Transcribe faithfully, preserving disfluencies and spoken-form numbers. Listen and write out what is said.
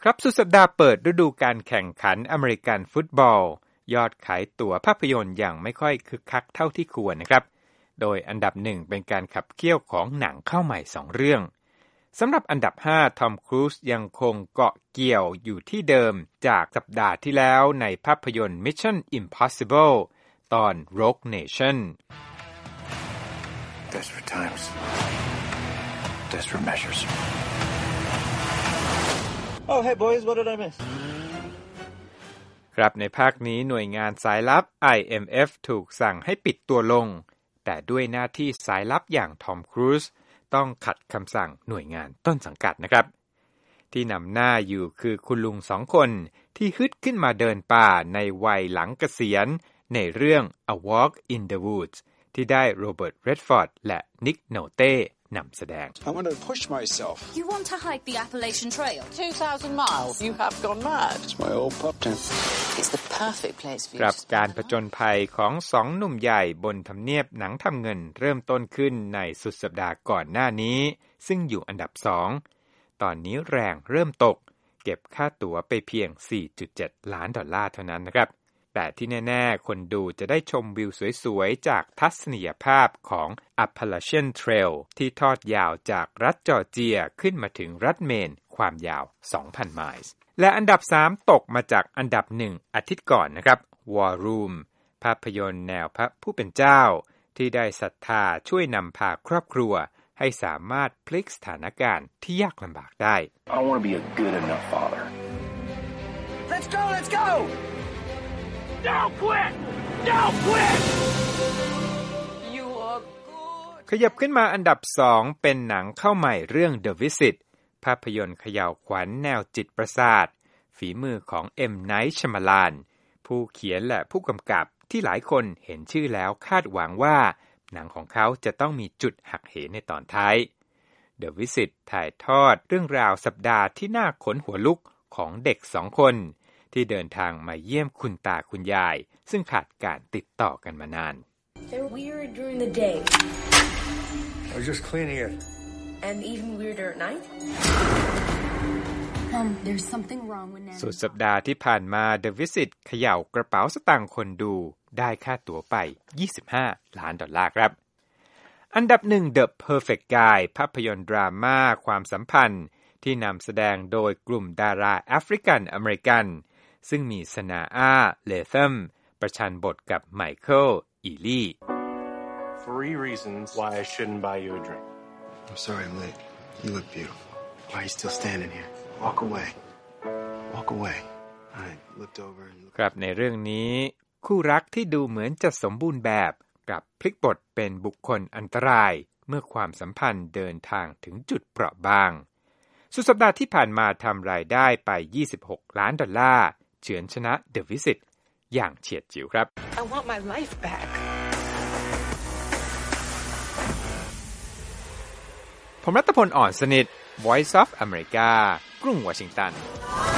ครับสุดสัปดาห์เปิดฤดูการแข่งขันอเมริกันฟุตบอลยอดขายตั๋วภาพยนตร์อย่างไม่ค่อยคึกคักเท่าที่ควรนะครับโดยอันดับหนึ่งเป็นการขับเคี่ยวของหนังเข้าใหม่สองเรื่องสำหรับอันดับห้าทอมครูซยังคงเกาะเกี่ยวอยู่ที่เดิมจากสัปดาห์ที่แล้วในภาพยนตร์ Mission Impossible ตอน Rogue Nation Desperate times Desperate measures Oh hey boys what did I miss ครับในภาคนี้หน่วยงานสายลับ ไอ เอ็ม เอฟ ถูกสั่งให้ปิดตัวลงแต่ด้วยหน้าที่สายลับอย่างทอมครูซต้องขัดคำสั่งหน่วยงานต้นสังกัดนะครับที่นำหน้าอยู่คือคุณลุงสองคนที่ฮึดขึ้นมาเดินป่าในวัยหลังเกษียณในเรื่อง A Walk in the Woods ที่ได้โรเบิร์ต เรดฟอร์ดและนิก โนเต้นำแสดง I want to push myself. You want to hike the Appalachian Trail? two thousand miles? You have gone mad. It's my old pup tent. It's the perfect place for you กับ to spend การผ the จญภัยของสองหนุ่มใหญ่บนทำเนียบหนังทำเงินเริ่มต้นขึ้นในสุดสัปดาห์ก่อนหน้านี้ซึ่งอยู่อันดับสองตอนนี้แรงเริ่มตกเก็บค่าตั๋วไปเพียง สี่จุดเจ็ด ล้านดอลลาร์เท่านั้นนะครับแต่ที่แน่ๆคนดูจะได้ชมวิวสวยๆจากทัศนียภาพของ Appalachian Trail ที่ทอดยาวจากรัฐจอร์เจียขึ้นมาถึงรัฐเมนความยาว สองพัน ไมล์และอันดับสามตกมาจากอันดับหนึ่งอาทิตย์ก่อนนะครับ War Room ภาพยนตร์แนวพระผู้เป็นเจ้าที่ได้ศรัทธาช่วยนำพาครอบครัวให้สามารถพลิกสถานการณ์ที่ยากลำบากได้ I want to be a good enough father Let's go let's go Don't quit Don't quit You are good ขยับขึ้นมาอันดับสองเป็นหนังเข้าใหม่เรื่อง The Visit ภาพยนตร์เขย่าวขวัญแนวจิตประสาทฝีมือของ เอ็ม Night Shyamalan ผู้เขียนและผู้กำกับที่หลายคนเห็นชื่อแล้วคาดหวังว่าหนังของเขาจะต้องมีจุดหักเหในตอนท้าย The Visit ถ่ายทอดเรื่องราวสัปดาห์ที่น่าขนหัวลุกของเด็กสองคนที่เดินทางมาเยี่ยมคุณตาคุณยายซึ่งขาดการติดต่อกันมานาน They're weird during the day. I was just cleaning it And even weirder at night? Mom, there's something wrong with Nana. สุดสัปดาห์ที่ผ่านมา The Visit เขย่ากระเป๋าสตางค์คนดูได้ค่าตั๋วไป ยี่สิบห้า ล้านดอลลาร์ครับอันดับหนึ่ง The Perfect Guy ภาพยนตร์ดราม่าความสัมพันธ์ที่นำแสดงโดยกลุ่มดาราแอฟริกันอเมริกันซึ่งมีสนาอาเลเธมประชันบทกับไมเคิลอีลี่ Three reasons why I shouldn't buy you a drink. I'm sorry I'm late. You look beautiful. Why are you still standing here? Walk away. Walk away. I looked over and looked. ครับในเรื่องนี้คู่รักที่ดูเหมือนจะสมบูรณ์แบบกับพลิกบทเป็นบุคคลอันตรายเมื่อความสัมพันธ์เดินทางถึงจุดเปราะบางสุดสัปดาห์ที่ผ่านมาทำรายได้ไปยี่สิบหกล้านดอลลาร์เฉือนชนะ The Visit อย่างเฉียดฉิวครับ I want my life back ผมรัตพล อ่อนสนิท Voice of America กรุงวอชิงตัน